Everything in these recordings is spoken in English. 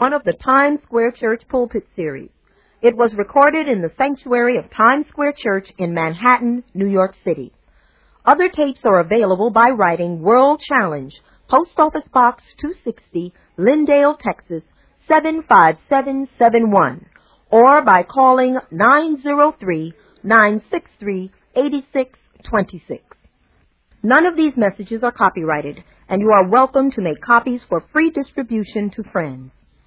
one of the Times Square Church Pulpit Series. It was recorded in the sanctuary of Times Square Church in Manhattan, New York City. Other tapes are available by writing World Challenge, Post Office Box 260, Lindale, Texas, 75771, or by calling 903-963-8626. None of these messages are copyrighted, and you are welcome to make copies for free distribution to friends.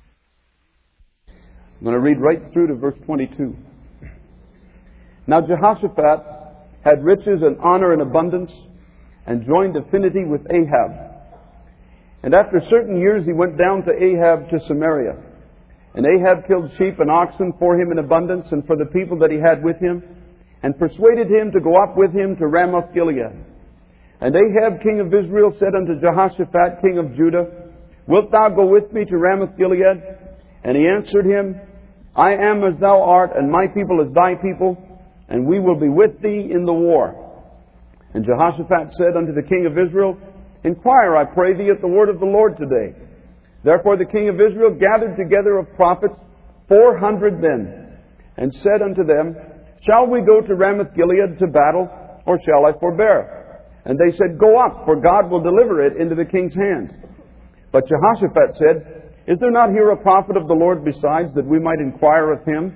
I'm going to read right through to verse 22. Now Jehoshaphat had riches and honor in abundance, and joined affinity with Ahab. And after certain years he went down to Ahab to Samaria. And Ahab killed sheep and oxen for him in abundance, and for the people that he had with him, and persuaded him to go up with him to Ramoth Gilead. And Ahab king of Israel said unto Jehoshaphat king of Judah, Wilt thou go with me to Ramoth Gilead? And he answered him, I am as thou art, and my people as thy people, and we will be with thee in the war. And Jehoshaphat said unto the king of Israel, Inquire, I pray thee, at the word of the Lord today. Therefore the king of Israel gathered together of prophets 400 men, and said unto them, Shall we go to Ramoth Gilead to battle, or shall I forbear? And they said, Go up, for God will deliver it into the king's hand. But Jehoshaphat said, Is there not here a prophet of the Lord besides, that we might inquire of him?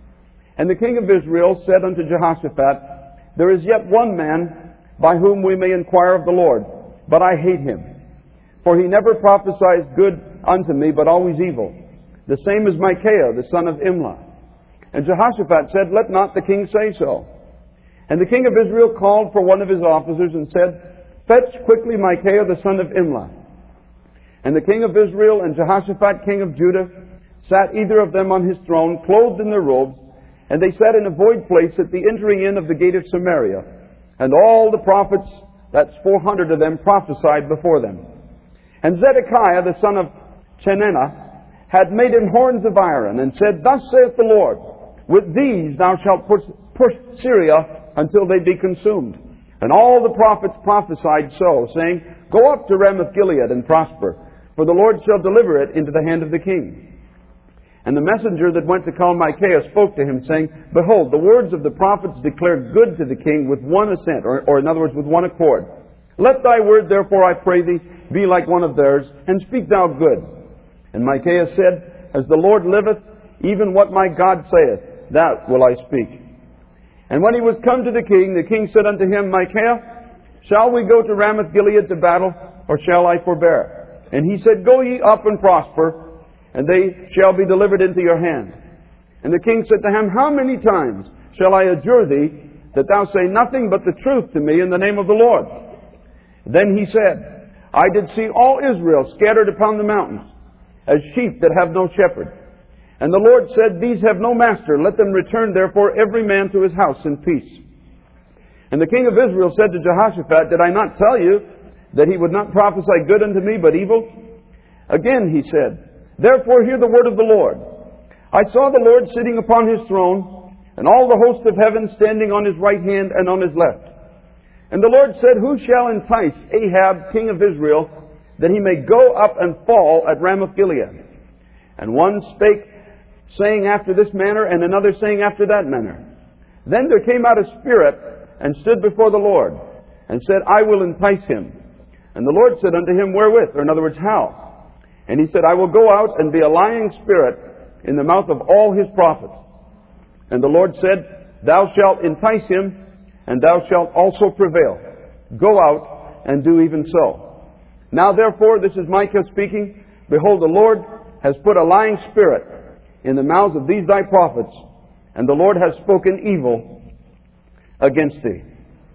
And the king of Israel said unto Jehoshaphat, There is yet one man by whom we may inquire of the Lord, but I hate him. For he never prophesies good unto me, but always evil. The same as Micaiah, the son of Imlah. And Jehoshaphat said, Let not the king say so. And the king of Israel called for one of his officers and said, Fetch quickly Micaiah, the son of Imlah. And the king of Israel and Jehoshaphat, king of Judah, sat either of them on his throne, clothed in their robes, and they sat in a void place at the entering in of the gate of Samaria. And all the prophets, that's 400 of them, prophesied before them. And Zedekiah, the son of Chenaanah, had made him horns of iron, and said, Thus saith the Lord, With these thou shalt push Syria until they be consumed. And all the prophets prophesied so, saying, Go up to Ramoth Gilead and prosper, for the Lord shall deliver it into the hand of the king. And the messenger that went to call Micaiah spoke to him, saying, Behold, the words of the prophets declare good to the king with one assent, or in other words, with one accord. Let thy word, therefore, I pray thee, be like one of theirs, and speak thou good. And Micaiah said, As the Lord liveth, even what my God saith, that will I speak. And when he was come to the king said unto him, Micaiah, shall we go to Ramoth Gilead to battle, or shall I forbear? And he said, Go ye up and prosper, and they shall be delivered into your hand. And the king said to him, How many times shall I adjure thee, that thou say nothing but the truth to me in the name of the Lord? Then he said, I did see all Israel scattered upon the mountains, as sheep that have no shepherd. And the Lord said, These have no master. Let them return, therefore, every man to his house in peace. And the king of Israel said to Jehoshaphat, Did I not tell you that he would not prophesy good unto me, but evil? Again he said, Therefore hear the word of the Lord. I saw the Lord sitting upon his throne, and all the host of heaven standing on his right hand and on his left. And the Lord said, Who shall entice Ahab, king of Israel, that he may go up and fall at Ramoth Gilead? And one spake, saying after this manner, and another saying after that manner. Then there came out a spirit, and stood before the Lord, and said, I will entice him. And the Lord said unto him, Wherewith? Or in other words, how? And he said, I will go out and be a lying spirit in the mouth of all his prophets. And the Lord said, Thou shalt entice him, and thou shalt also prevail. Go out and do even so. Now therefore, this is Micah speaking, Behold, the Lord has put a lying spirit in the mouths of these thy prophets, and the Lord has spoken evil against thee.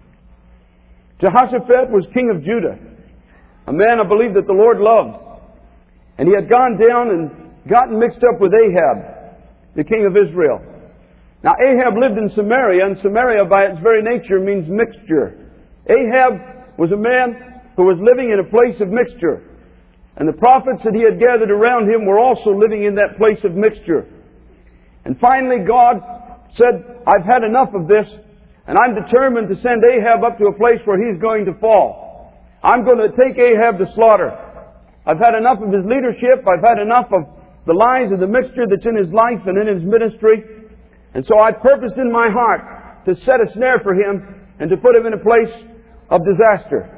Jehoshaphat was king of Judah, a man I believe that the Lord loved. And he had gone down and gotten mixed up with Ahab, the king of Israel. Now Ahab lived in Samaria, and Samaria by its very nature means mixture. Ahab was a man who was living in a place of mixture. And the prophets that he had gathered around him were also living in that place of mixture. And finally God said, I've had enough of this, and I'm determined to send Ahab up to a place where he's going to fall. I'm going to take Ahab to slaughter. I've had enough of his leadership. I've had enough of the lies and the mixture that's in his life and in his ministry. And so I purposed in my heart to set a snare for him and to put him in a place of disaster.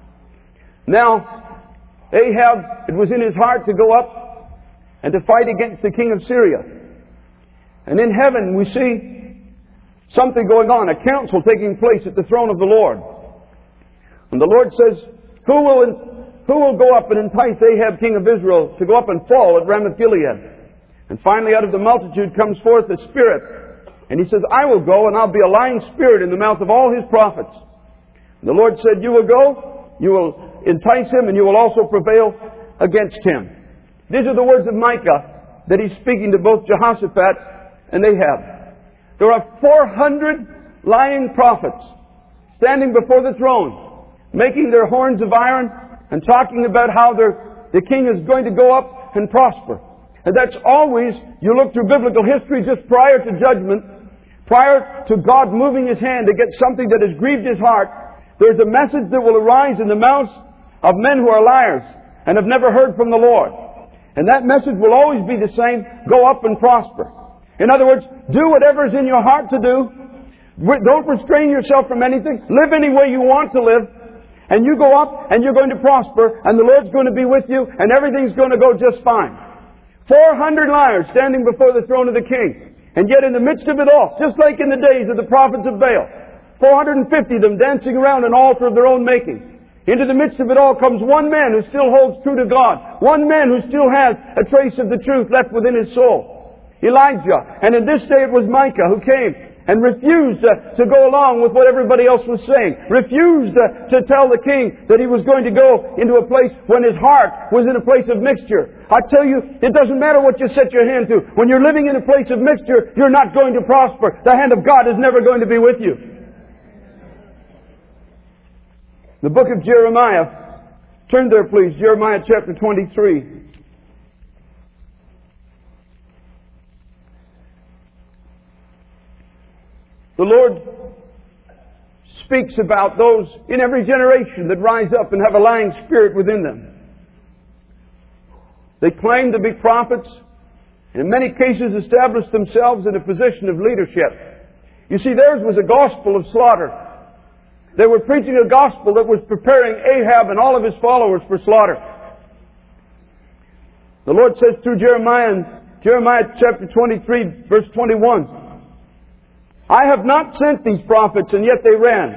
Now, Ahab, it was in his heart to go up and to fight against the king of Syria. And in heaven we see something going on, a council taking place at the throne of the Lord. And the Lord says, Who will go up and entice Ahab, king of Israel, to go up and fall at Ramoth Gilead? And finally out of the multitude comes forth a spirit. And he says, I will go, and I'll be a lying spirit in the mouth of all his prophets. And the Lord said, You will go, you will entice him, and you will also prevail against him. These are the words of Micah that he's speaking to both Jehoshaphat and Ahab. There are 400 lying prophets standing before the throne, making their horns of iron and talking about how the king is going to go up and prosper. And that's always, you look through biblical history just prior to judgment, prior to God moving His hand against something that has grieved His heart, there's a message that will arise in the mouths of men who are liars and have never heard from the Lord. And that message will always be the same, go up and prosper. In other words, do whatever is in your heart to do. Don't restrain yourself from anything. Live any way you want to live. And you go up and you're going to prosper and the Lord's going to be with you and everything's going to go just fine. 400 liars standing before the throne of the king. And yet in the midst of it all, just like in the days of the prophets of Baal, 450 of them dancing around an altar of their own making. Into the midst of it all comes one man who still holds true to God. One man who still has a trace of the truth left within his soul. Elijah. And in this day it was Micah who came and refused to go along with what everybody else was saying. Refused to tell the king that he was going to go into a place when his heart was in a place of mixture. I tell you, it doesn't matter what you set your hand to. When you're living in a place of mixture, you're not going to prosper. The hand of God is never going to be with you. The book of Jeremiah. Turn there, please. Jeremiah chapter 23. The Lord speaks about those in every generation that rise up and have a lying spirit within them. They claim to be prophets, and in many cases establish themselves in a position of leadership. You see, theirs was a gospel of slaughter. They were preaching a gospel that was preparing Ahab and all of his followers for slaughter. The Lord says through Jeremiah in Jeremiah chapter 23, verse 21, I have not sent these prophets, and yet they ran.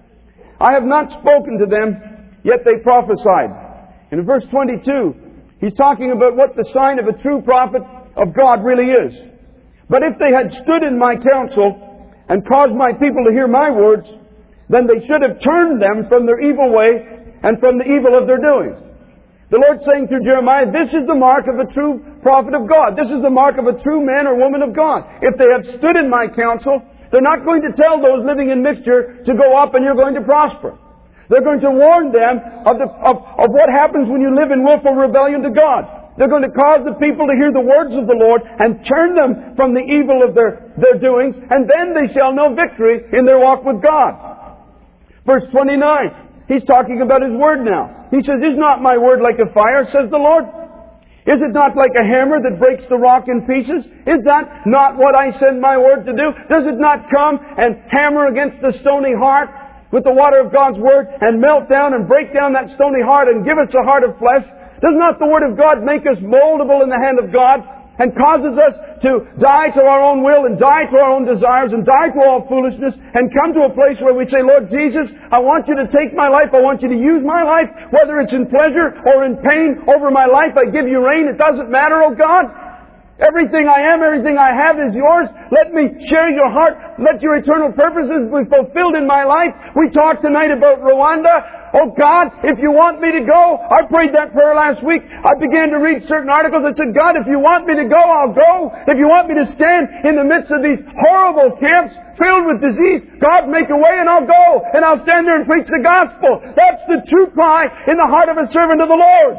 I have not spoken to them, yet they prophesied. And in verse 22, he's talking about what the sign of a true prophet of God really is. But if they had stood in my counsel and caused my people to hear my words, then they should have turned them from their evil way and from the evil of their doings. The Lord's saying through Jeremiah, this is the mark of a true prophet of God. This is the mark of a true man or woman of God. If they have stood in my counsel, they're not going to tell those living in mixture to go up and you're going to prosper. They're going to warn them of what happens when you live in willful rebellion to God. They're going to cause the people to hear the words of the Lord and turn them from the evil of their doings, and then they shall know victory in their walk with God. Verse 29, he's talking about His Word now. He says, Is not my Word like a fire, says the Lord? Is it not like a hammer that breaks the rock in pieces? Is that not what I send my Word to do? Does it not come and hammer against the stony heart with the water of God's Word and melt down and break down that stony heart and give us a heart of flesh? Does not the Word of God make us moldable in the hand of God and causes us to die to our own will and die to our own desires and die to all foolishness and come to a place where we say, Lord Jesus, I want you to take my life. I want you to use my life, whether it's in pleasure or in pain over my life. I give you reign. It doesn't matter, oh God. Everything I am, everything I have is yours. Let me share your heart. Let your eternal purposes be fulfilled in my life. We talked tonight about Rwanda. Oh God, if you want me to go, I prayed that prayer last week. I began to read certain articles that said, God, if you want me to go, I'll go. If you want me to stand in the midst of these horrible camps filled with disease, God, make a way and I'll go. And I'll stand there and preach the gospel. That's the true cry in the heart of a servant of the Lord.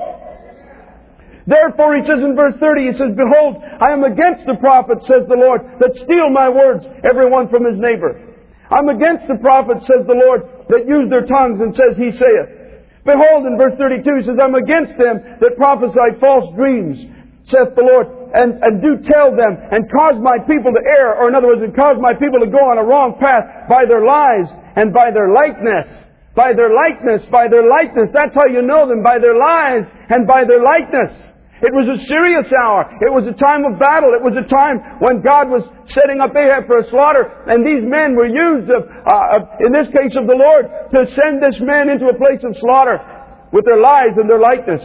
Therefore, he says in verse 30, he says, Behold, I am against the prophets, says the Lord, that steal my words, every one from his neighbor. I'm against the prophets, says the Lord, that use their tongues and says, He saith. Behold, in verse 32, he says, I'm against them that prophesy false dreams, saith the Lord, and do tell them and cause my people to err, or in other words, and cause my people to go on a wrong path by their lies and by their likeness. By their likeness, by their likeness. That's how you know them, by their lies and by their likeness. It was a serious hour. It was a time of battle. It was a time when God was setting up Ahab for a slaughter, and these men were used, in this case of the Lord, to send this man into a place of slaughter with their lies and their likeness.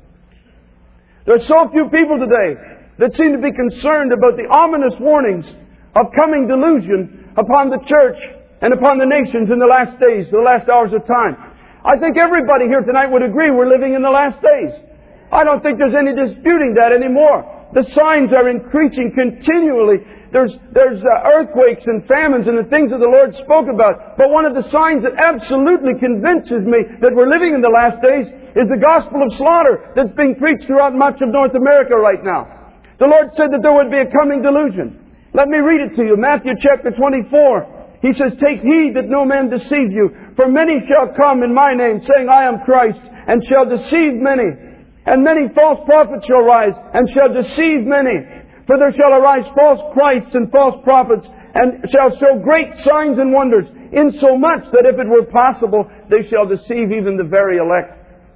There are so few people today that seem to be concerned about the ominous warnings of coming delusion upon the church and upon the nations in the last days, the last hours of time. I think everybody here tonight would agree we're living in the last days. I don't think there's any disputing that anymore. The signs are increasing continually. There's earthquakes and famines and the things that the Lord spoke about. But one of the signs that absolutely convinces me that we're living in the last days is the gospel of slaughter that's being preached throughout much of North America right now. The Lord said that there would be a coming delusion. Let me read it to you. Matthew chapter 24. He says, "Take heed that no man deceive you. For many shall come in my name, saying, I am Christ, and shall deceive many. And many false prophets shall rise, and shall deceive many. For there shall arise false Christs and false prophets, and shall show great signs and wonders, insomuch that if it were possible, they shall deceive even the very elect."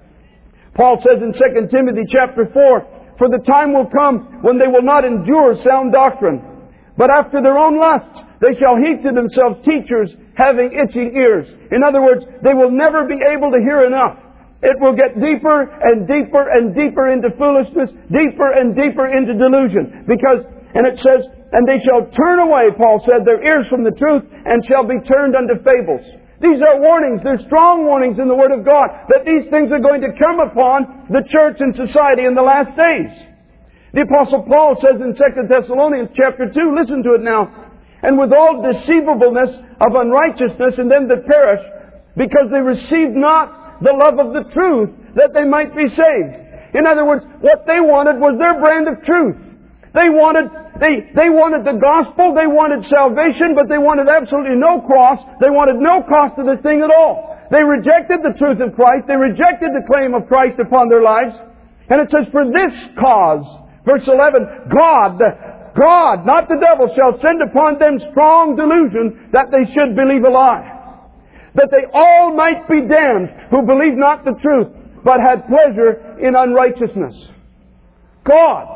Paul says in 2 Timothy chapter 4, "For the time will come when they will not endure sound doctrine, but after their own lusts they shall heap to themselves teachers having itching ears." In other words, they will never be able to hear enough. It will get deeper and deeper and deeper into foolishness, deeper and deeper into delusion. And it says, "And they shall turn away," Paul said, "their ears from the truth, and shall be turned unto fables." These are warnings. They're strong warnings in the Word of God that these things are going to come upon the church and society in the last days. The Apostle Paul says in 2 Thessalonians chapter 2, listen to it now, "And with all deceivableness of unrighteousness in them that perish, because they received not the love of the truth, that they might be saved." In other words, what they wanted was their brand of truth. They wanted the gospel, they wanted salvation, but they wanted absolutely no cross. They wanted no cost to the thing at all. They rejected the truth of Christ. They rejected the claim of Christ upon their lives. And it says, "For this cause," verse 11, God, not the devil, "shall send upon them strong delusion, that they should believe a lie. That they all might be damned, who believed not the truth, but had pleasure in unrighteousness." God,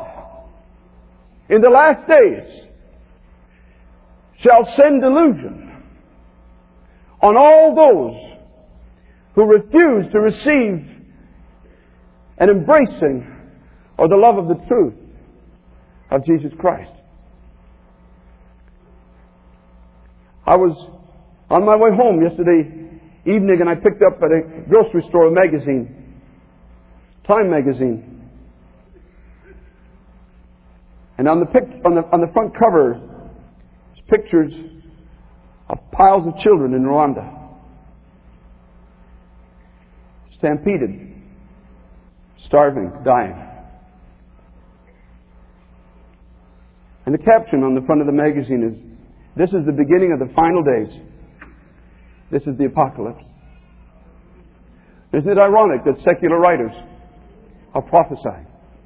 in the last days, shall send delusion on all those who refuse to receive an embracing or the love of the truth of Jesus Christ. I was on my way home yesterday evening, and I picked up at a grocery store a magazine, Time magazine. And on the front cover, there's pictures of piles of children in Rwanda, stampeded, starving, dying. And the caption on the front of the magazine is, "This is the beginning of the final days. This is the apocalypse." Isn't it ironic that secular writers are prophesying?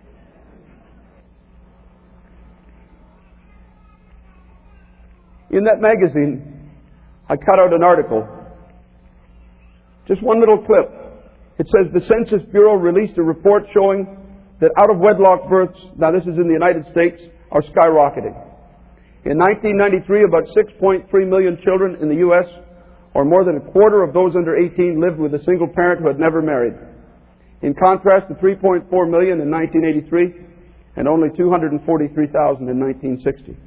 In that magazine, I cut out an article, just one little clip. It says the Census Bureau released a report showing that out-of-wedlock births, now this is in the United States, are skyrocketing. In 1993, about 6.3 million children in the U.S., or more than a quarter of those under 18, lived with a single parent who had never married. In contrast to 3.4 million in 1983 and only 243,000 in 1960.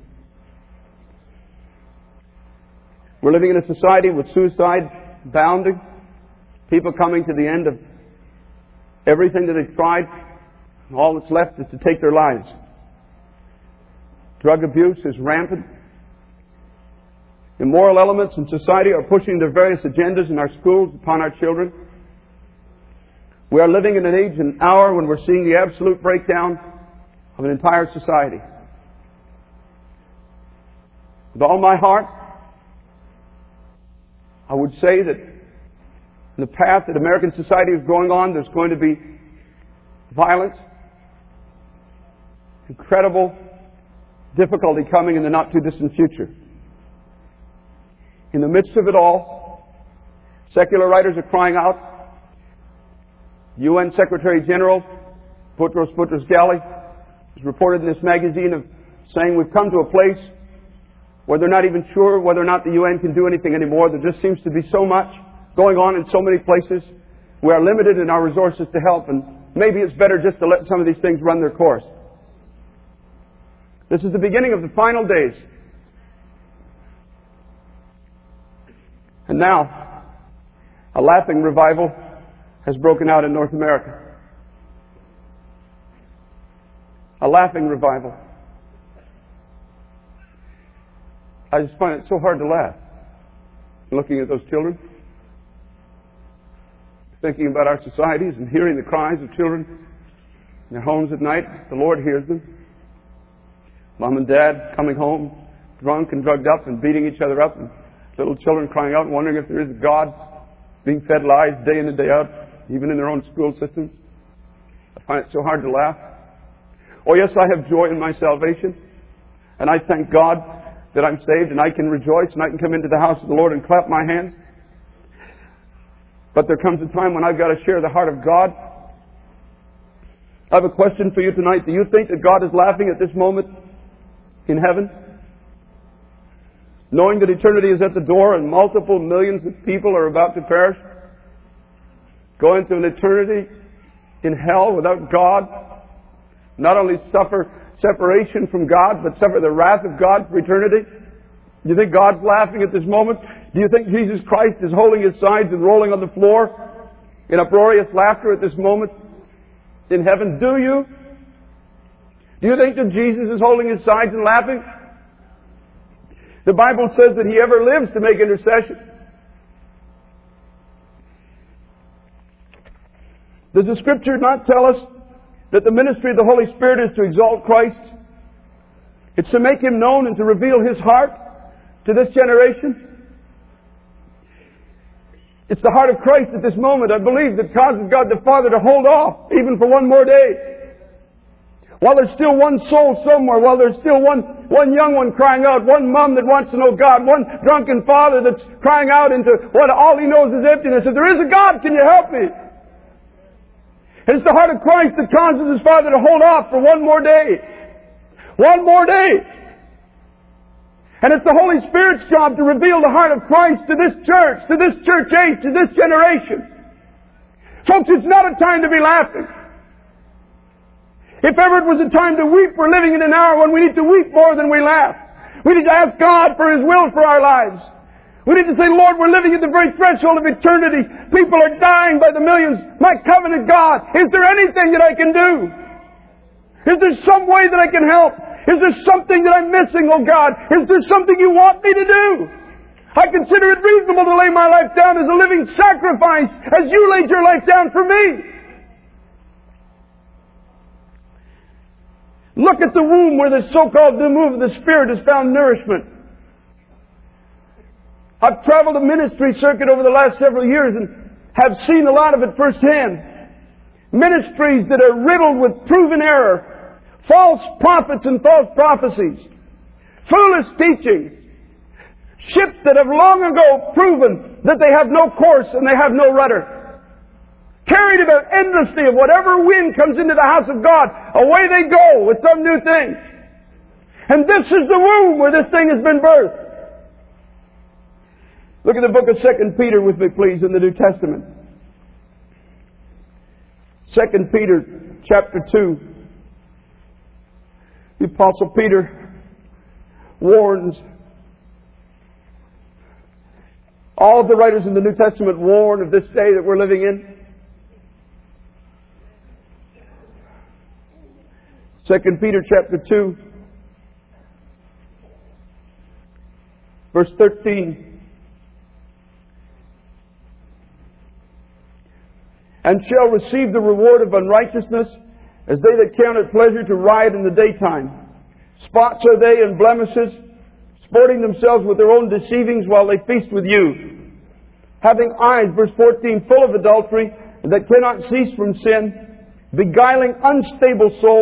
We're living in a society with suicide abounding, people coming to the end of everything that they've tried, and all that's left is to take their lives. Drug abuse is rampant. Immoral elements in society are pushing their various agendas in our schools upon our children. We are living in an age and hour when we're seeing the absolute breakdown of an entire society. With all my heart, I would say that in the path that American society is going on, there's going to be violence incredible difficulty coming in the not-too-distant future. In the midst of it all, secular writers are crying out. UN Secretary General Boutros Boutros-Ghali has reported in this magazine of saying we've come to a place where they're not even sure whether or not the UN can do anything anymore. There just seems to be so much going on in so many places. We are limited in our resources to help, and maybe it's better just to let some of these things run their course. This is the beginning of the final days. And now, a laughing revival has broken out in North America. A laughing revival. I just find it so hard to laugh looking at those children, thinking about our societies and hearing the cries of children in their homes at night. The Lord hears them. Mom and Dad coming home drunk and drugged up and beating each other up, and little children crying out and wondering if there is a God, being fed lies day in and day out, even in their own school systems. I find it so hard to laugh. Oh yes, I have joy in my salvation, and I thank God that I'm saved, and I can rejoice, and I can come into the house of the Lord and clap my hands. But there comes a time when I've got to share the heart of God. I have a question for you tonight. Do you think that God is laughing at this moment in heaven? Knowing that eternity is at the door and multiple millions of people are about to perish? Go into an eternity in hell without God? Not only suffer separation from God, but suffer the wrath of God for eternity? Do you think God's laughing at this moment? Do you think Jesus Christ is holding his sides and rolling on the floor in uproarious laughter at this moment in heaven? Do you? Do you think that Jesus is holding his sides and laughing? The Bible says that he ever lives to make intercession. Does the Scripture not tell us that the ministry of the Holy Spirit is to exalt Christ? It's to make him known and to reveal his heart to this generation. It's the heart of Christ at this moment, I believe, that causes God the Father to hold off even for one more day. While there's still one soul somewhere, while there's still one young one crying out, one mom that wants to know God, one drunken father that's crying out into what all he knows is emptiness. If there is a God, can you help me? And it's the heart of Christ that causes his Father to hold off for one more day. One more day. And it's the Holy Spirit's job to reveal the heart of Christ to this church age, to this generation. Folks, it's not a time to be laughing. If ever it was a time to weep, we're living in an hour when we need to weep more than we laugh. We need to ask God for his will for our lives. We need to say, Lord, we're living at the very threshold of eternity. People are dying by the millions. My covenant God, is there anything that I can do? Is there some way that I can help? Is there something that I'm missing, oh God? Is there something you want me to do? I consider it reasonable to lay my life down as a living sacrifice, as you laid your life down for me. Look at the womb where the so-called new move of the Spirit has found nourishment. I've traveled a ministry circuit over the last several years and have seen a lot of it firsthand. Ministries that are riddled with proven error, false prophets and false prophecies, foolish teaching, ships that have long ago proven that they have no course and they have no rudder, carried about endlessly of whatever wind comes into the house of God, away they go with some new thing. And this is the womb where this thing has been birthed. Look at the book of 2 Peter with me, please, in the New Testament. 2 Peter chapter 2. The Apostle Peter warns. All of the writers in the New Testament warn of this day that we're living in. 2 Peter chapter 2, verse 13. And shall receive the reward of unrighteousness, as they that count it pleasure to riot in the daytime. Spots are they and blemishes, sporting themselves with their own deceivings while they feast with you. Having eyes, verse 14, full of adultery, that cannot cease from sin, beguiling unstable souls,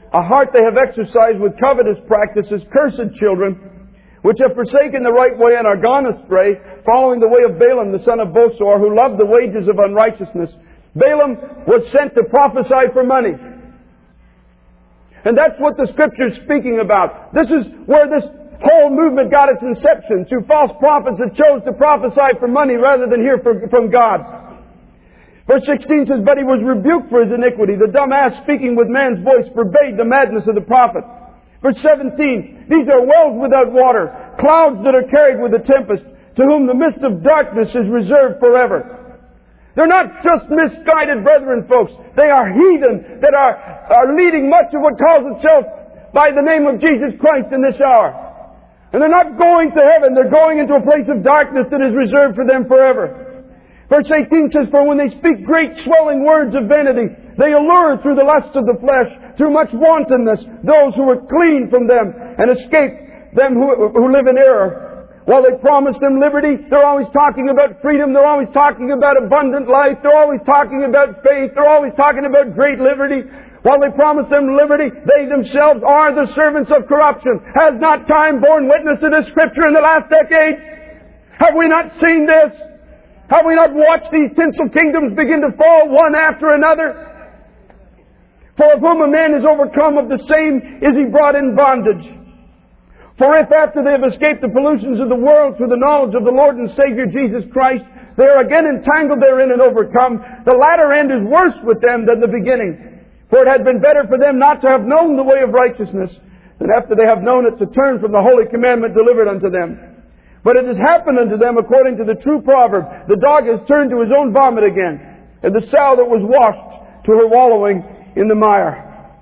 a heart they have exercised with covetous practices, cursed children, which have forsaken the right way and are gone astray, following the way of Balaam the son of Bosor, who loved the wages of unrighteousness. Balaam was sent to prophesy for money. And that's what the Scripture is speaking about. This is where this whole movement got its inception, through false prophets that chose to prophesy for money rather than hear from God. Verse 16 says, "But he was rebuked for his iniquity. The dumb ass speaking with man's voice forbade the madness of the prophet." Verse 17, "These are wells without water, clouds that are carried with a tempest, to whom the mist of darkness is reserved forever." They're not just misguided brethren, folks. They are heathen that are leading much of what calls itself by the name of Jesus Christ in this hour. And they're not going to heaven. They're going into a place of darkness that is reserved for them forever. Verse 18 says, "For when they speak great swelling words of vanity, they allure through the lusts of the flesh, through much wantonness, those who are clean from them, and escape them who live in error. While they promise them liberty, they're always talking about freedom. They're always talking about abundant life. They're always talking about faith. They're always talking about great liberty. While they promise them liberty, they themselves are the servants of corruption. Has not time borne witness to this Scripture in the last decade? Have we not seen this? Have we not watched these tinsel kingdoms begin to fall one after another? For of whom a man is overcome, of the same is he brought in bondage. For if after they have escaped the pollutions of the world through the knowledge of the Lord and Savior Jesus Christ, they are again entangled therein and overcome, the latter end is worse with them than the beginning. For it had been better for them not to have known the way of righteousness, than after they have known it to turn from the holy commandment delivered unto them. But it has happened unto them according to the true proverb, the dog has turned to his own vomit again, and the sow that was washed to her wallowing in the mire."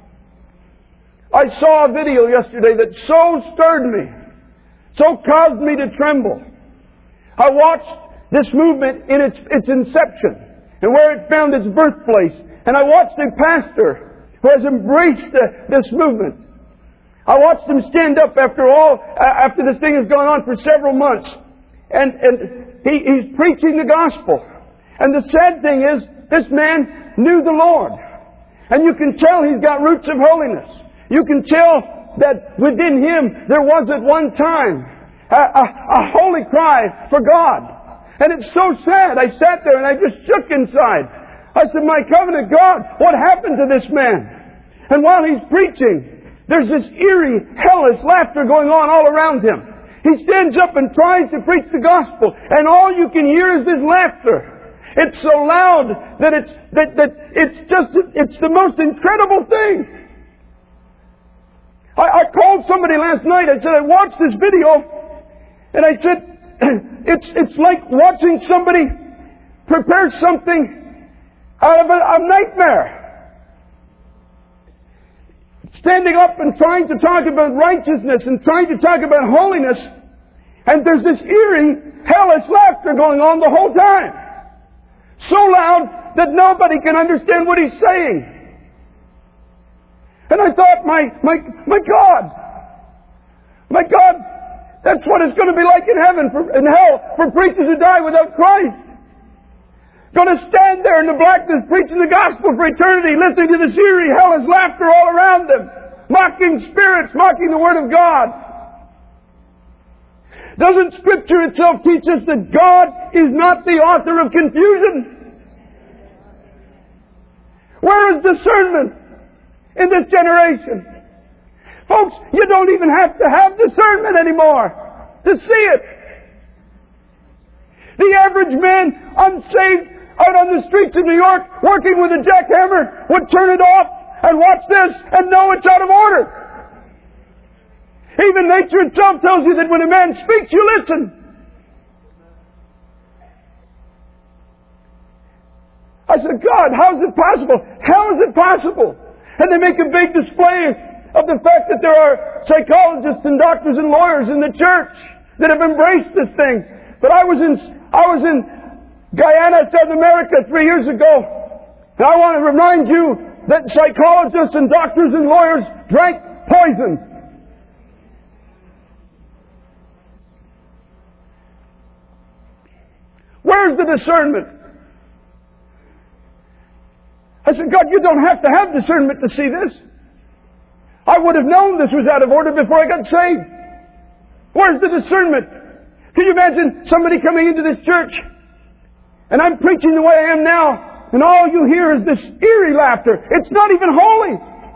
I saw a video yesterday that so stirred me, so caused me to tremble. I watched this movement in its inception and where it found its birthplace. And I watched a pastor who has embraced this movement. I watched him stand up after this thing has gone on for several months. And he's preaching the gospel. And the sad thing is, this man knew the Lord. And you can tell he's got roots of holiness. You can tell that within him there was at one time a holy cry for God. And it's so sad. I sat there and I just shook inside. I said, "My covenant God, what happened to this man?" And while he's preaching, there's this eerie, hellish laughter going on all around him. He stands up and tries to preach the gospel, and all you can hear is this laughter. It's so loud that it's the most incredible thing. I called somebody last night. I said, I watched this video, and I said, it's like watching somebody prepare something out of a nightmare. Standing up and trying to talk about righteousness and trying to talk about holiness, and there's this eerie, hellish laughter going on the whole time. So loud that nobody can understand what he's saying. And I thought, my God, that's what it's going to be like in heaven, in hell, for preachers who die without Christ. Going to stand there in the blackness preaching the gospel for eternity, listening to this eerie, hellish laughter all around them, mocking spirits, mocking the Word of God. Doesn't Scripture itself teach us that God is not the author of confusion? Where is discernment in this generation? Folks, you don't even have to have discernment anymore to see it. The average man, unsaved, out on the streets of New York, working with a jackhammer, would turn it off and watch this and know it's out of order. Even nature itself tells you that when a man speaks, you listen. I said, God, how is it possible? How is it possible? And they make a big display of the fact that there are psychologists and doctors and lawyers in the church that have embraced this thing. But I was in Guyana, South America 3 years ago. And I want to remind you that psychologists and doctors and lawyers drank poison. Where's the discernment? I said, God, you don't have to have discernment to see this. I would have known this was out of order before I got saved. Where's the discernment? Can you imagine somebody coming into this church and I'm preaching the way I am now, and all you hear is this eerie laughter? It's not even holy.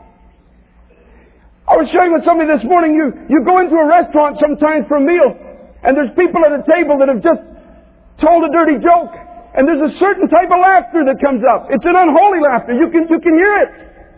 I was sharing with somebody this morning, you go into a restaurant sometimes for a meal, and there's people at a table that have just told a dirty joke, and there's a certain type of laughter that comes up. It's an unholy laughter. You can hear it.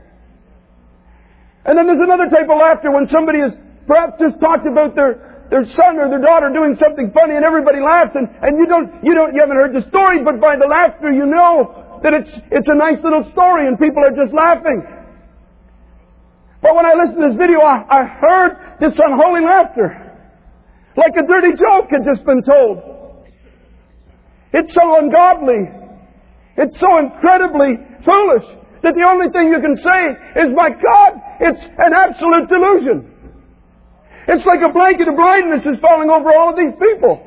And then there's another type of laughter when somebody has perhaps just talked about their son or their daughter doing something funny, and everybody laughs, and you haven't heard the story, but by the laughter you know that it's a nice little story and people are just laughing. But when I listened to this video, I heard this unholy laughter. Like a dirty joke had just been told. It's so ungodly. It's so incredibly foolish that the only thing you can say is, my God, it's an absolute delusion. It's like a blanket of blindness is falling over all of these people.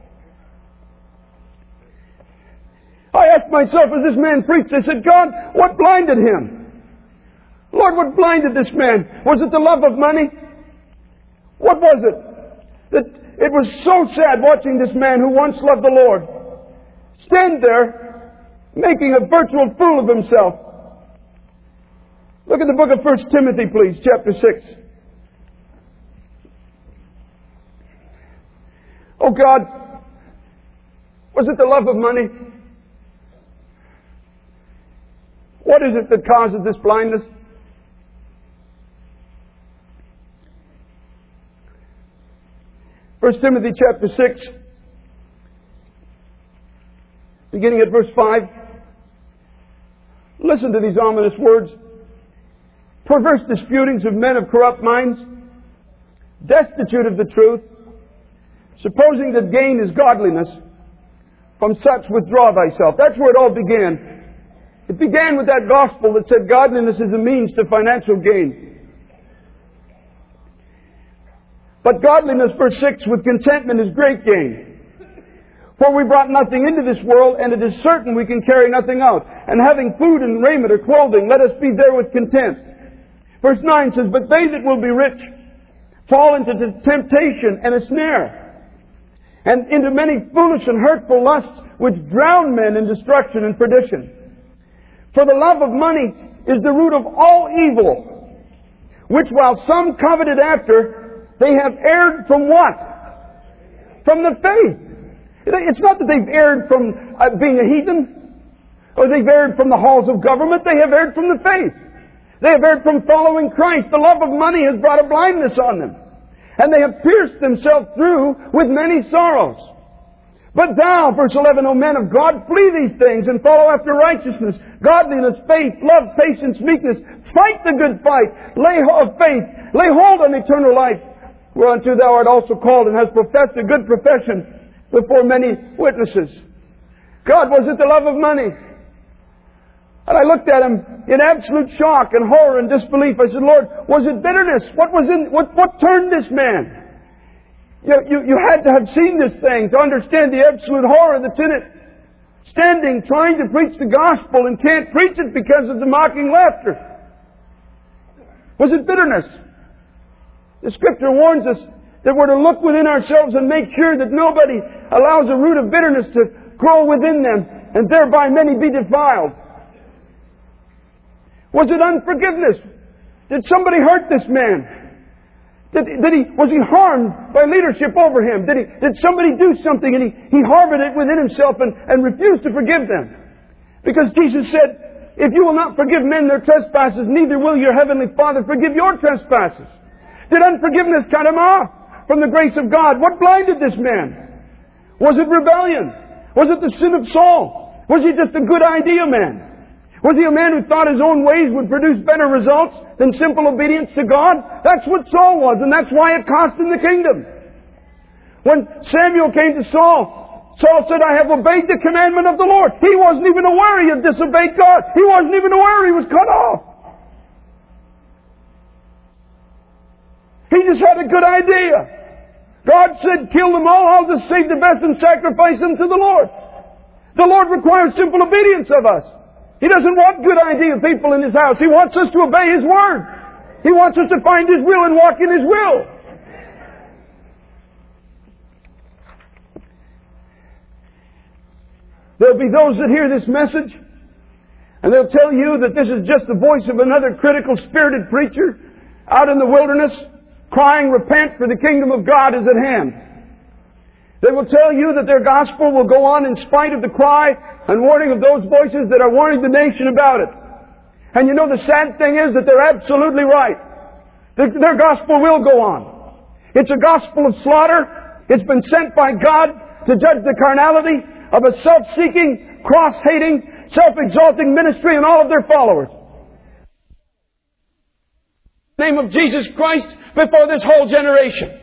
I asked myself as this man preached, I said, God, what blinded him? Lord, what blinded this man? Was it the love of money? What was it? That it was so sad watching this man who once loved the Lord stand there making a virtual fool of himself. Look at the book of 1 Timothy, please, chapter 6. Oh God, was it the love of money? What is it that causes this blindness? 1 Timothy chapter 6, beginning at verse 5. Listen to these ominous words. Perverse disputings of men of corrupt minds, destitute of the truth, supposing that gain is godliness, from such withdraw thyself. That's where it all began. It began with that gospel that said godliness is a means to financial gain. But godliness, verse 6, with contentment is great gain. For we brought nothing into this world, and it is certain we can carry nothing out. And having food and raiment or clothing, let us be therewith content. Verse 9 says, but they that will be rich fall into temptation and a snare, and into many foolish and hurtful lusts, which drown men in destruction and perdition. For the love of money is the root of all evil, which while some coveted after, they have erred from what? From the faith. It's not that they've erred from being a heathen, or they've erred from the halls of government. They have erred from the faith. They have erred from following Christ. The love of money has brought a blindness on them, and they have pierced themselves through with many sorrows. But thou, verse 11, O men of God, flee these things and follow after righteousness, godliness, faith, love, patience, meekness. Fight the good fight. Lay hold on eternal life, whereunto thou art also called, and hast professed a good profession before many witnesses. God, was it the love of money? And I looked at him in absolute shock and horror and disbelief. I said, Lord, was it bitterness? What turned this man? You had to have seen this thing to understand the absolute horror that's in it. Standing, trying to preach the gospel and can't preach it because of the mocking laughter. Was it bitterness? The Scripture warns us that we're to look within ourselves and make sure that nobody allows a root of bitterness to grow within them, and thereby many be defiled. Was it unforgiveness? Did somebody hurt this man? Was he harmed by leadership over him? Did somebody do something and he harbored it within himself and refused to forgive them? Because Jesus said, if you will not forgive men their trespasses, neither will your heavenly Father forgive your trespasses. Did unforgiveness cut him off from the grace of God? What blinded this man? Was it rebellion? Was it the sin of Saul? Was he just a good idea man? Was he a man who thought his own ways would produce better results than simple obedience to God? That's what Saul was, and that's why it cost him the kingdom. When Samuel came to Saul, Saul said, I have obeyed the commandment of the Lord. He wasn't even aware he had disobeyed God. He wasn't even aware he was cut off. He just had a good idea. God said, kill them all. I'll just save the best and sacrifice them to the Lord. The Lord requires simple obedience of us. He doesn't want good idea people in His house. He wants us to obey His Word. He wants us to find His will and walk in His will. There'll be those that hear this message, and they'll tell you that this is just the voice of another critical, spirited preacher out in the wilderness, crying, "Repent, for the kingdom of God is at hand." They will tell you that their gospel will go on in spite of the cry and warning of those voices that are warning the nation about it. And you know, the sad thing is that they're absolutely right. Their gospel will go on. It's a gospel of slaughter. It's been sent by God to judge the carnality of a self-seeking, cross-hating, self-exalting ministry and all of their followers. In the name of Jesus Christ before this whole generation.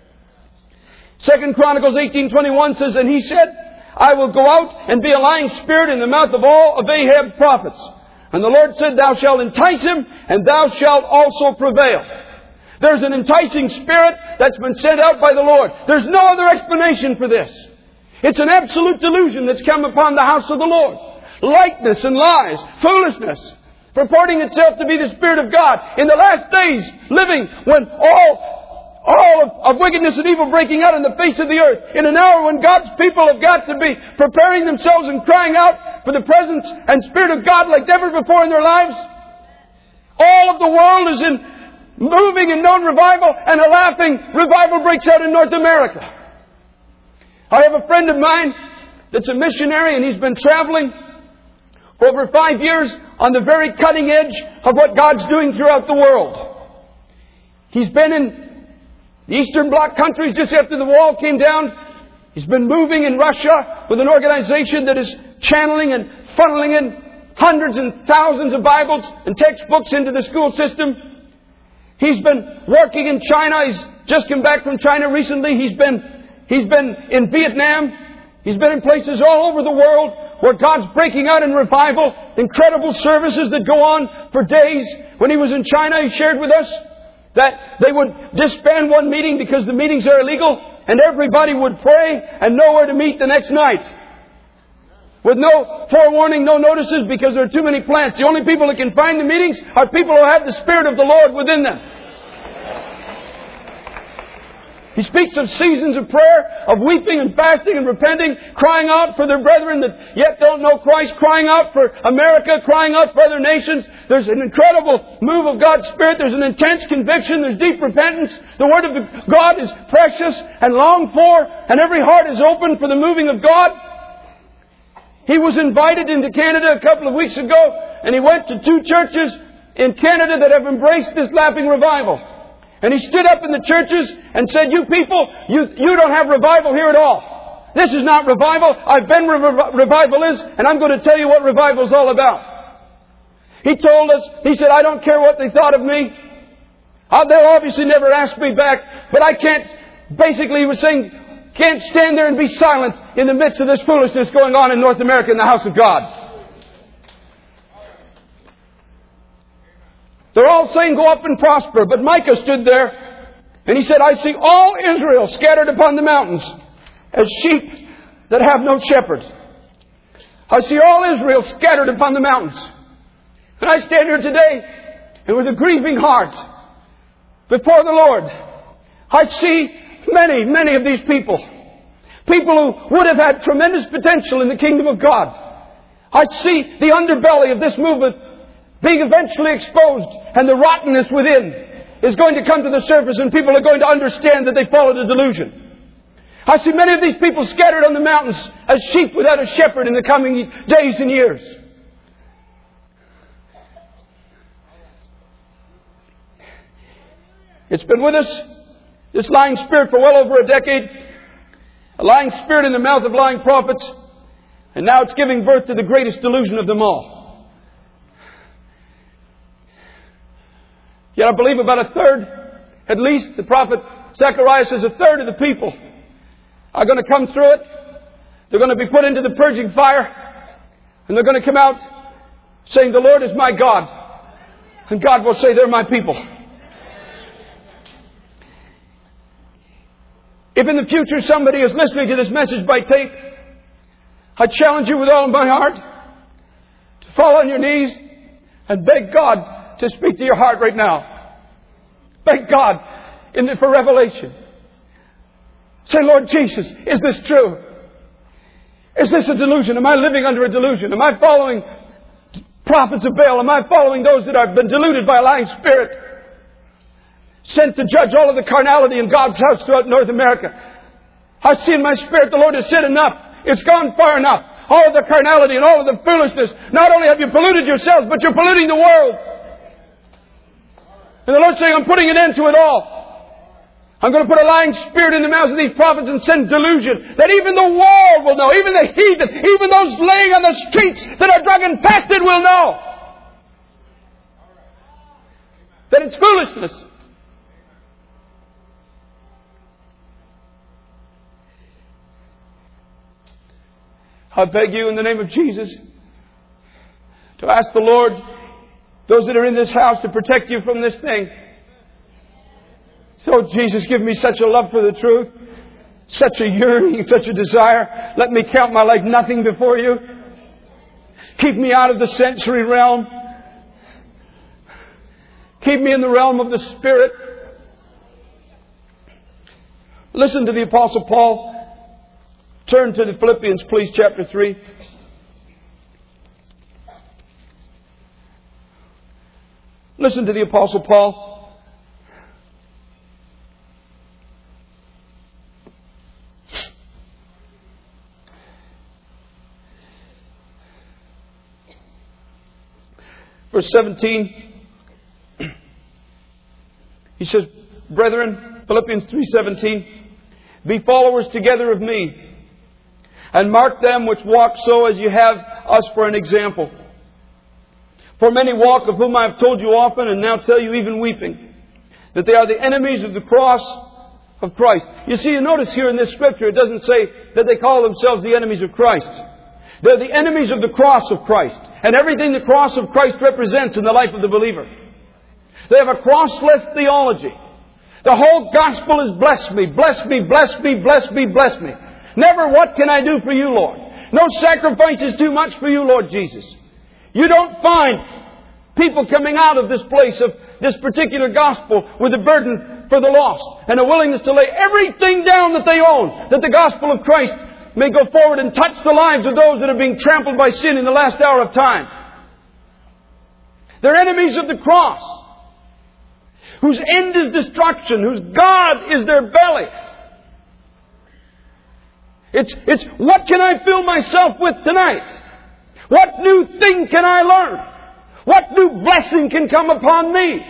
2 Chronicles 18:21 says, "And he said, I will go out and be a lying spirit in the mouth of all of Ahab's prophets. And the Lord said, Thou shalt entice him, and thou shalt also prevail." There's an enticing spirit that's been sent out by the Lord. There's no other explanation for this. It's an absolute delusion that's come upon the house of the Lord. Likeness and lies, foolishness, purporting itself to be the Spirit of God. In the last days, living when all of wickedness and evil breaking out on the face of the earth. In an hour when God's people have got to be preparing themselves and crying out for the presence and Spirit of God like never before in their lives. All of the world is in moving in known revival, and a laughing revival breaks out in North America. I have a friend of mine that's a missionary, and he's been traveling for over 5 years on the very cutting edge of what God's doing throughout the world. He's been in the Eastern Bloc countries just after the wall came down. He's been moving in Russia with an organization that is channeling and funneling in hundreds and thousands of Bibles and textbooks into the school system. He's been working in China. He's just come back from China recently. He's been in Vietnam. He's been in places all over the world where God's breaking out in revival. Incredible services that go on for days. When he was in China, he shared with us that they would disband one meeting because the meetings are illegal, and everybody would pray and know where to meet the next night. With no forewarning, no notices, because there are too many plants. The only people that can find the meetings are people who have the Spirit of the Lord within them. He speaks of seasons of prayer, of weeping and fasting and repenting, crying out for their brethren that yet don't know Christ, crying out for America, crying out for other nations. There's an incredible move of God's Spirit. There's an intense conviction. There's deep repentance. The Word of God is precious and longed for, and every heart is open for the moving of God. He was invited into Canada a couple of weeks ago, and he went to 2 churches in Canada that have embraced this laughing revival. And he stood up in the churches and said, "You people, you don't have revival here at all. This is not revival. I've been where revival is, and I'm going to tell you what revival is all about." He told us, he said, "I don't care what they thought of me. They'll obviously never ask me back, but I can't," basically he was saying, "can't stand there and be silent in the midst of this foolishness going on in North America in the house of God." They're all saying, "Go up and prosper." But Micah stood there and he said, "I see all Israel scattered upon the mountains as sheep that have no shepherd. I see all Israel scattered upon the mountains." And I stand here today and with a grieving heart before the Lord, I see many of these people who would have had tremendous potential in the kingdom of God. I see the underbelly of this movement being eventually exposed, and the rottenness within is going to come to the surface, and people are going to understand that they followed a delusion. I see many of these people scattered on the mountains as sheep without a shepherd in the coming days and years. It's been with us, this lying spirit, for well over a decade. A lying spirit in the mouth of lying prophets. And now it's giving birth to the greatest delusion of them all. Yet I believe about a third, at least, the prophet Zechariah says a third of the people are going to come through it. They're going to be put into the purging fire. And they're going to come out saying, "The Lord is my God." And God will say, "They're my people." If in the future somebody is listening to this message by tape, I challenge you with all my heart to fall on your knees and beg God to speak to your heart right now. Thank God for revelation. Say, Lord Jesus, is this true? Is this a delusion? Am I living under a delusion? Am I following prophets of Baal? Am I following those that have been deluded by a lying spirit? Sent to judge all of the carnality in God's house throughout North America. I see in my spirit the Lord has said enough. It's gone far enough. All of the carnality and all of the foolishness. Not only have you polluted yourselves, but you're polluting the world. And the Lord's saying, I'm putting an end to it all. I'm going to put a lying spirit in the mouths of these prophets and send delusion that even the world will know, even the heathen, even those laying on the streets that are drug infested will know that it's foolishness. I beg you in the name of Jesus to ask the Lord, those that are in this house, to protect you from this thing. So, Jesus, give me such a love for the truth, such a yearning, such a desire. Let me count my life nothing before you. Keep me out of the sensory realm. Keep me in the realm of the Spirit. Listen to the Apostle Paul. Turn to the Philippians, please, chapter 3. Listen to the Apostle Paul. Verse 17. He says, Brethren, Philippians 3:17, be followers together of me, and mark them which walk so as you have us for an example. For many walk, of whom I have told you often, and now tell you even weeping, that they are the enemies of the cross of Christ. You see, you notice here in this scripture, it doesn't say that they call themselves the enemies of Christ. They're the enemies of the cross of Christ, and everything the cross of Christ represents in the life of the believer. They have a crossless theology. The whole gospel is bless me, bless me, bless me, bless me, bless me. Never, what can I do for you, Lord? No sacrifice is too much for you, Lord Jesus. You don't find people coming out of this place of this particular gospel with a burden for the lost and a willingness to lay everything down that they own, that the gospel of Christ may go forward and touch the lives of those that are being trampled by sin in the last hour of time. They're enemies of the cross, whose end is destruction, whose God is their belly. It's what can I fill myself with tonight? What new thing can I learn? What new blessing can come upon me?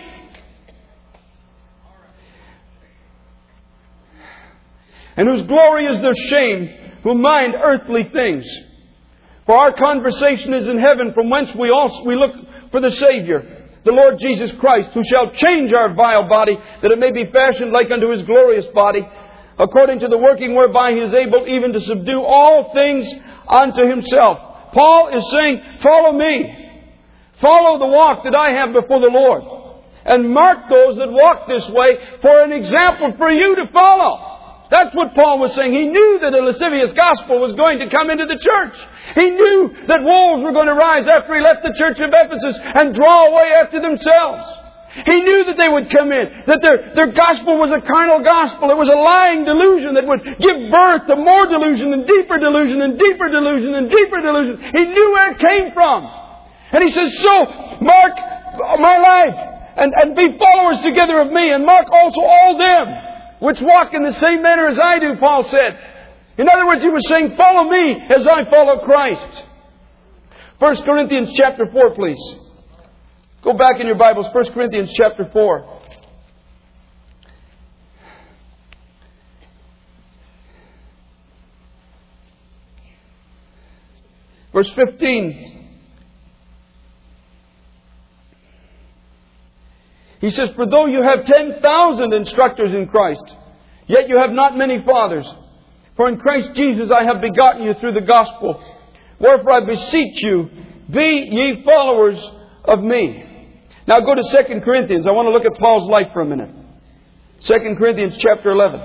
And whose glory is their shame, who mind earthly things. For our conversation is in heaven, from whence we look for the Savior, the Lord Jesus Christ, who shall change our vile body, that it may be fashioned like unto His glorious body, according to the working whereby He is able even to subdue all things unto Himself. Paul is saying, follow me. Follow the walk that I have before the Lord. And mark those that walk this way for an example for you to follow. That's what Paul was saying. He knew that a lascivious gospel was going to come into the church. He knew that wolves were going to rise after he left the church of Ephesus and draw away after themselves. He knew that they would come in, that their gospel was a carnal gospel. It was a lying delusion that would give birth to more delusion and deeper delusion and deeper delusion and deeper delusion. He knew where it came from. And he says, so, mark my life and be followers together of me, and mark also all them which walk in the same manner as I do, Paul said. In other words, he was saying, follow me as I follow Christ. 1 Corinthians chapter 4, please. Go back in your Bibles, 1 Corinthians chapter 4. Verse 15. He says, for though you have 10,000 instructors in Christ, yet you have not many fathers. For in Christ Jesus I have begotten you through the gospel. Wherefore I beseech you, be ye followers of me. Now go to 2 Corinthians. I want to look at Paul's life for a minute. 2 Corinthians chapter 11.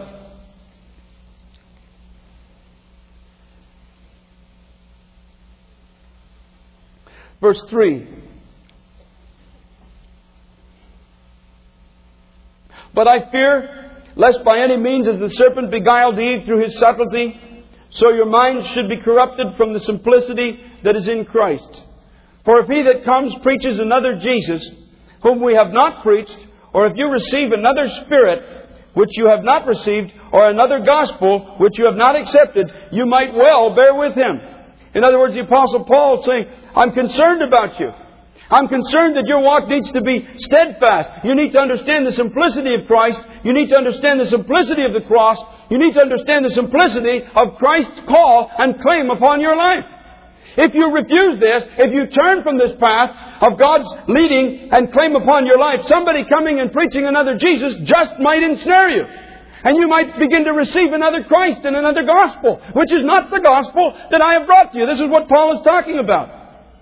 Verse 3. But I fear, lest by any means as the serpent beguiled Eve through his subtlety, so your minds should be corrupted from the simplicity that is in Christ. For if he that comes preaches another Jesus, whom we have not preached, or if you receive another Spirit, which you have not received, or another gospel, which you have not accepted, you might well bear with him. In other words, the Apostle Paul is saying, I'm concerned about you. I'm concerned that your walk needs to be steadfast. You need to understand the simplicity of Christ. You need to understand the simplicity of the cross. You need to understand the simplicity of Christ's call and claim upon your life. If you refuse this, if you turn from this path of God's leading and claim upon your life, somebody coming and preaching another Jesus just might ensnare you. And you might begin to receive another Christ and another gospel, which is not the gospel that I have brought to you. This is what Paul is talking about.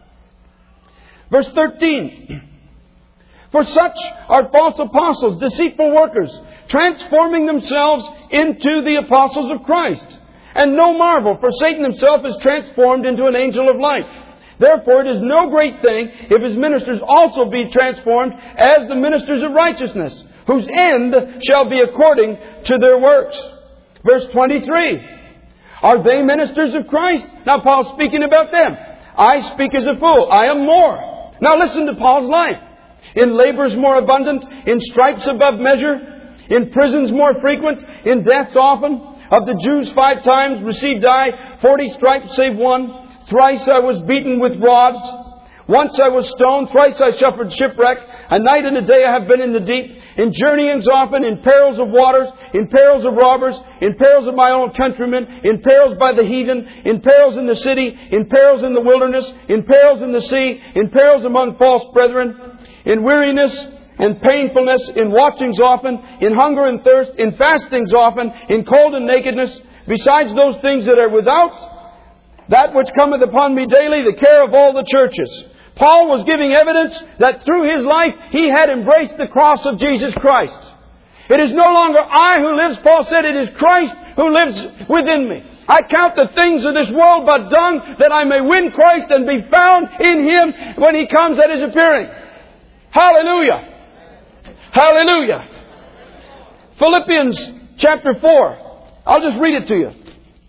Verse 13. For such are false apostles, deceitful workers, transforming themselves into the apostles of Christ. And no marvel, for Satan himself is transformed into an angel of light. Therefore it is no great thing if his ministers also be transformed as the ministers of righteousness, whose end shall be according to their works. Verse 23. Are they ministers of Christ? Now Paul's speaking about them. I speak as a fool. I am more. Now listen to Paul's life. In labors more abundant, in stripes above measure, in prisons more frequent, in deaths often. Of the Jews 5 times received I 40 stripes save one. Thrice I was beaten with rods. Once I was stoned. Thrice I suffered shipwreck. A night and a day I have been in the deep. In journeyings often, in perils of waters, in perils of robbers, in perils of my own countrymen, in perils by the heathen, in perils in the city, in perils in the wilderness, in perils in the sea, in perils among false brethren, in weariness and painfulness, in watchings often, in hunger and thirst, in fastings often, in cold and nakedness, besides those things that are without, that which cometh upon me daily, the care of all the churches. Paul was giving evidence that through his life he had embraced the cross of Jesus Christ. It is no longer I who lives, Paul said, it is Christ who lives within me. I count the things of this world but dung, that I may win Christ and be found in Him when He comes at His appearing. Hallelujah! Hallelujah! Philippians chapter 4. I'll just read it to you.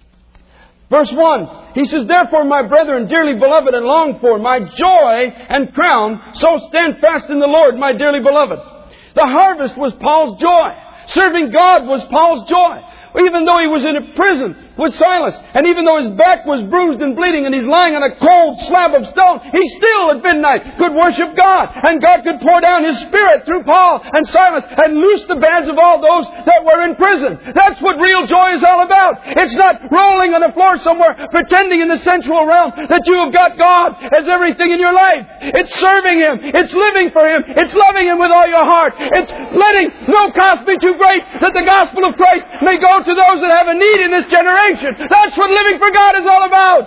Verse 1. He says, therefore, my brethren, dearly beloved and longed for, my joy and crown, so stand fast in the Lord, my dearly beloved. The harvest was Paul's joy. Serving God was Paul's joy. Even though he was in a prison with Silas, and even though his back was bruised and bleeding, and he's lying on a cold slab of stone, he still at midnight could worship God. And God could pour down His Spirit through Paul and Silas and loose the bands of all those that were in prison. That's what real joy is all about. It's not rolling on the floor somewhere, pretending in the sensual realm that you have got God as everything in your life. It's serving Him. It's living for Him. It's loving Him with all your heart. It's letting no cost be too great that the gospel of Christ may go to those that have a need in this generation. That's what living for God is all about.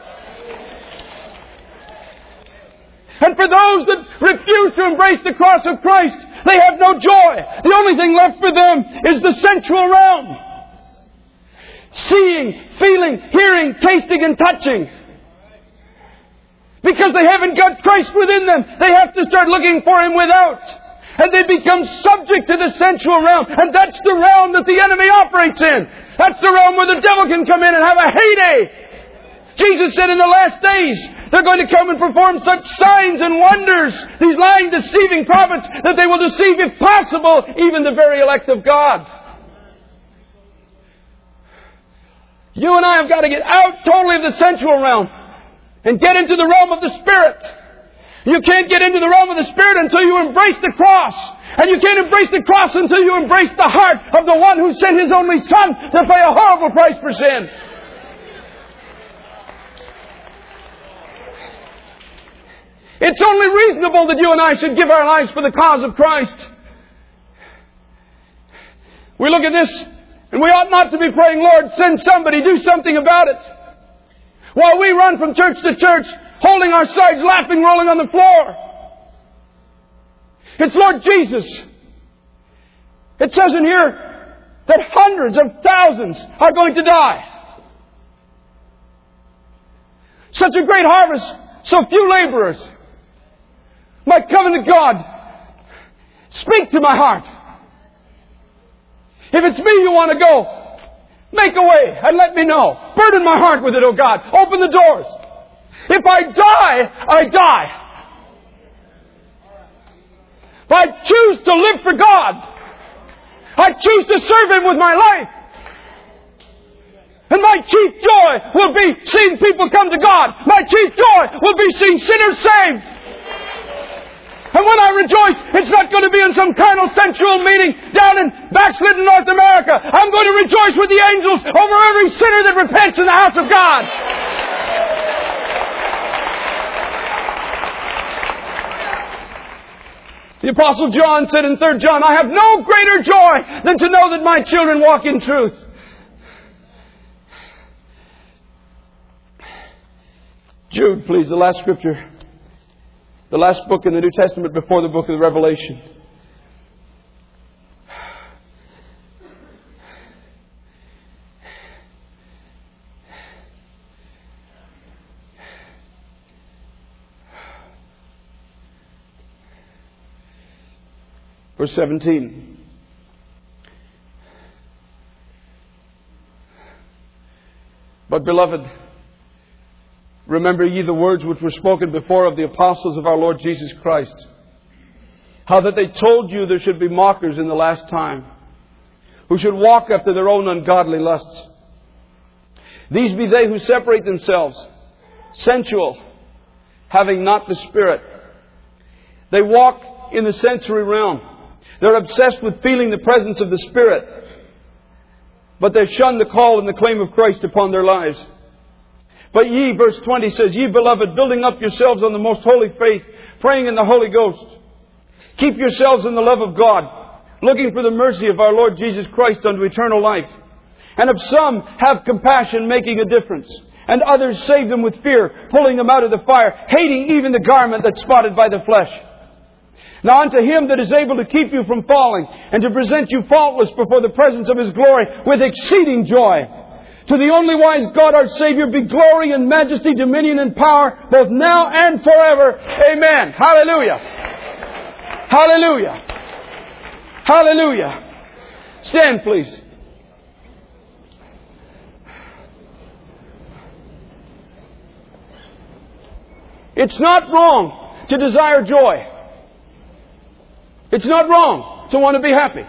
And for those that refuse to embrace the cross of Christ, they have no joy. The only thing left for them is the sensual realm. Seeing, feeling, hearing, tasting and touching. Because they haven't got Christ within them, they have to start looking for Him without. And they become subject to the sensual realm. And that's the realm that the enemy operates in. That's the realm where the devil can come in and have a heyday. Jesus said in the last days, they're going to come and perform such signs and wonders, these lying, deceiving prophets, that they will deceive, if possible, even the very elect of God. You and I have got to get out totally of the sensual realm and get into the realm of the Spirit. You can't get into the realm of the Spirit until you embrace the cross. And you can't embrace the cross until you embrace the heart of the one who sent His only Son to pay a horrible price for sin. It's only reasonable that you and I should give our lives for the cause of Christ. We look at this and we ought not to be praying, Lord, send somebody, do something about it. While we run from church to church, holding our sides, laughing, rolling on the floor. It's Lord Jesus. It says in here that hundreds of thousands are going to die. Such a great harvest, so few laborers. My covenant God, speak to my heart. If it's me you want to go, make a way and let me know. Burden my heart with it, oh God. Open the doors. If I die, I die. If I choose to live for God, I choose to serve Him with my life. And my chief joy will be seeing people come to God. My chief joy will be seeing sinners saved. And when I rejoice, it's not going to be in some carnal sensual meeting down in backslidden North America. I'm going to rejoice with the angels over every sinner that repents in the house of God. The Apostle John said in 3 John, I have no greater joy than to know that my children walk in truth. Jude, please, the last scripture. The last book in the New Testament before the book of the Revelation. Verse 17. But beloved, remember ye the words which were spoken before of the apostles of our Lord Jesus Christ, how that they told you there should be mockers in the last time, who should walk after their own ungodly lusts. These be they who separate themselves, sensual, having not the Spirit. They walk in the sensory realm. They're obsessed with feeling the presence of the Spirit, but they shun the call and the claim of Christ upon their lives. But ye, verse 20 says, ye beloved, building up yourselves on the most holy faith, praying in the Holy Ghost. Keep yourselves in the love of God, looking for the mercy of our Lord Jesus Christ unto eternal life. And of some have compassion, making a difference. And others save them with fear, pulling them out of the fire, hating even the garment that's spotted by the flesh. Now unto Him that is able to keep you from falling, and to present you faultless before the presence of His glory with exceeding joy. To the only wise God our Savior be glory and majesty, dominion and power, both now and forever. Amen. Hallelujah. Hallelujah. Hallelujah. Stand, please. It's not wrong to desire joy. It's not wrong to want to be happy.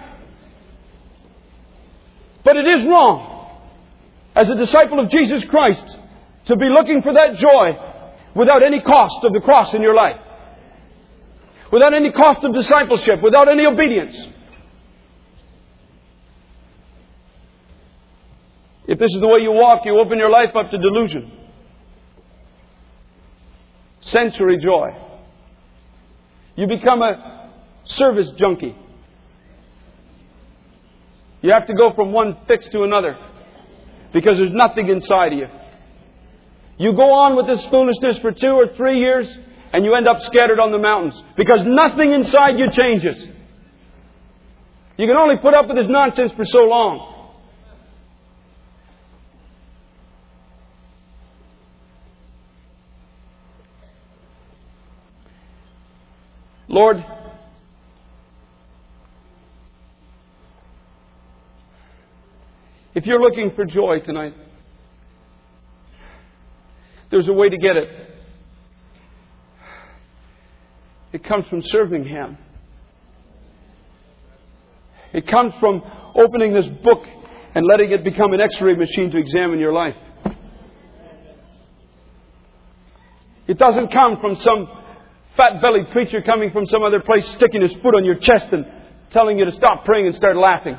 But it is wrong, as a disciple of Jesus Christ, to be looking for that joy without any cost of the cross in your life. Without any cost of discipleship. Without any obedience. If this is the way you walk, you open your life up to delusion. Sensory joy. You become a service junkie. You have to go from one fix to another, because there's nothing inside of you. You go on with this foolishness for 2 or 3 years, and you end up scattered on the mountains, because nothing inside you changes. You can only put up with this nonsense for so long. Lord, if you're looking for joy tonight, there's a way to get it. It comes from serving Him. It comes from opening this book and letting it become an X-ray machine to examine your life. It doesn't come from some fat-bellied preacher coming from some other place, sticking his foot on your chest and telling you to stop praying and start laughing.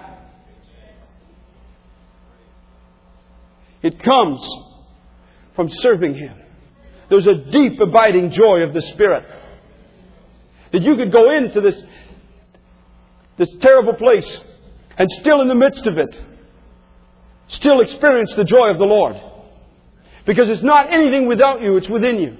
It comes from serving Him. There's a deep, abiding joy of the Spirit. That you could go into this terrible place and still in the midst of it, still experience the joy of the Lord. Because it's not anything without you, it's within you.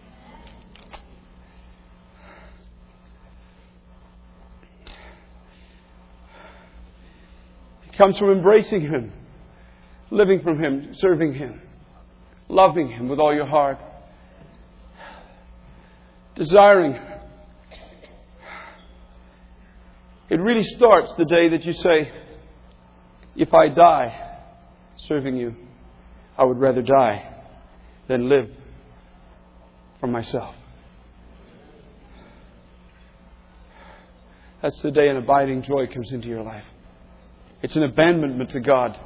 It comes from embracing Him, living from Him, serving Him, loving Him with all your heart, desiring Him. It really starts the day that you say, If I die serving you, I would rather die than live for myself. That's the day an abiding joy comes into your life. It's an abandonment to God.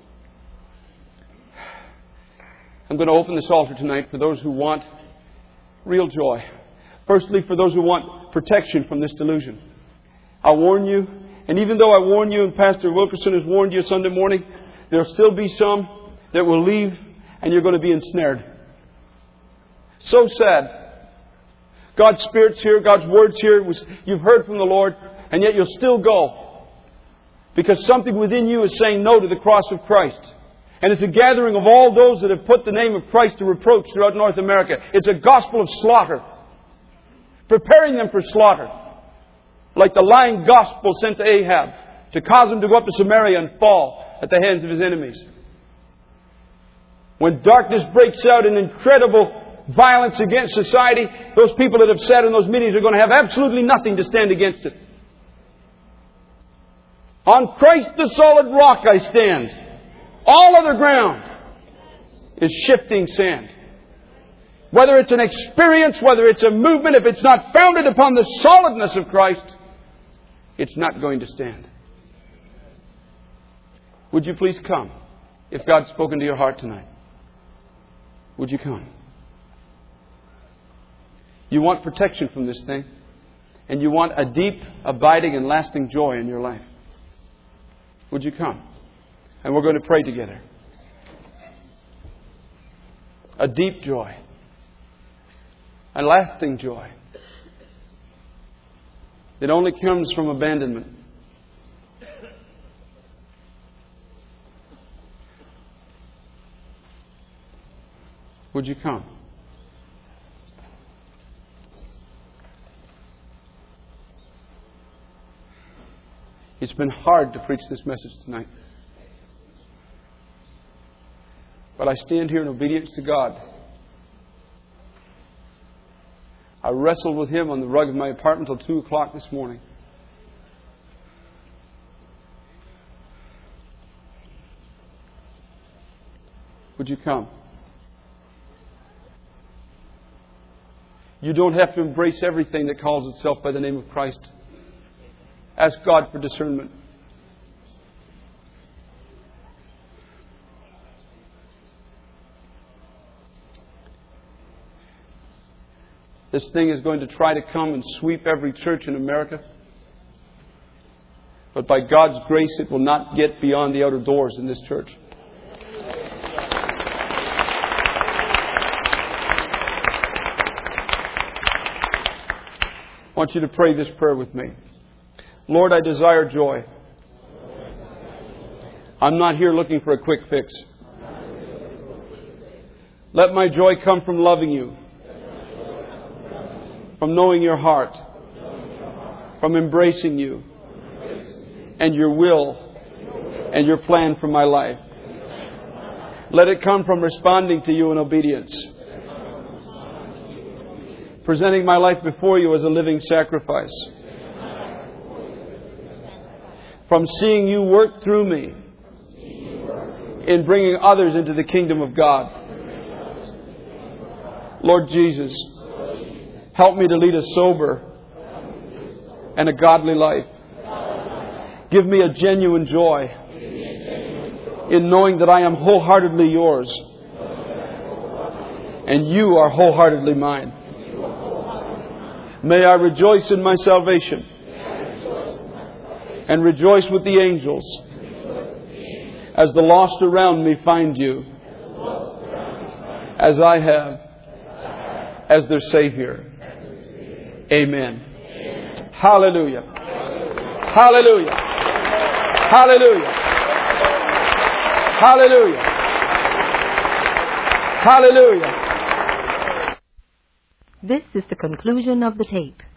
I'm going to open this altar tonight for those who want real joy. Firstly, for those who want protection from this delusion. I warn you, and even though I warn you and Pastor Wilkerson has warned you Sunday morning, there'll still be some that will leave and you're going to be ensnared. So sad. God's Spirit's here, God's Word's here. You've heard from the Lord, and yet you'll still go. Because something within you is saying no to the cross of Christ. And it's a gathering of all those that have put the name of Christ to reproach throughout North America. It's a gospel of slaughter. Preparing them for slaughter. Like the lying gospel sent to Ahab to cause him to go up to Samaria and fall at the hands of his enemies. When darkness breaks out in incredible violence against society, those people that have sat in those meetings are going to have absolutely nothing to stand against it. On Christ the solid rock I stand. All other ground is shifting sand. Whether it's an experience, whether it's a movement, if it's not founded upon the solidness of Christ, it's not going to stand. Would you please come if God's spoken to your heart tonight? Would you come? You want protection from this thing, and you want a deep, abiding, and lasting joy in your life. Would you come? And we're going to pray together. A deep joy. A lasting joy. That only comes from abandonment. Would you come? It's been hard to preach this message tonight. But I stand here in obedience to God. I wrestled with Him on the rug of my apartment till 2 o'clock this morning. Would you come? You don't have to embrace everything that calls itself by the name of Christ. Ask God for discernment. This thing is going to try to come and sweep every church in America. But by God's grace, it will not get beyond the outer doors in this church. I want you to pray this prayer with me. Lord, I desire joy. I'm not here looking for a quick fix. Let my joy come from loving you, from knowing your heart, from embracing you and your will and your plan for my life. Let it come from responding to you in obedience, presenting my life before you as a living sacrifice, from seeing you work through me in bringing others into the kingdom of God. Lord Jesus, help me to lead a sober and a godly life. Give me a genuine joy in knowing that I am wholeheartedly yours and you are wholeheartedly mine. May I rejoice in my salvation and rejoice with the angels as the lost around me find you, as I have, as their Savior. Amen. Hallelujah. Hallelujah. Hallelujah. Hallelujah. Hallelujah. This is the conclusion of the tape.